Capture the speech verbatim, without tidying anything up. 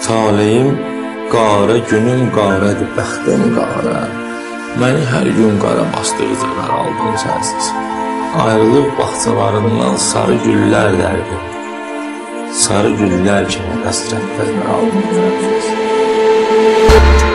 Taleyim qara, günüm qaradır, bəxtim qara. Məni hər gün qara basdıqca qaraldın sənsiz. Ayrılıq bağçalarından sarı güllər dərdim. Sarı güllər kimi həsrətlər aldın sənsiz.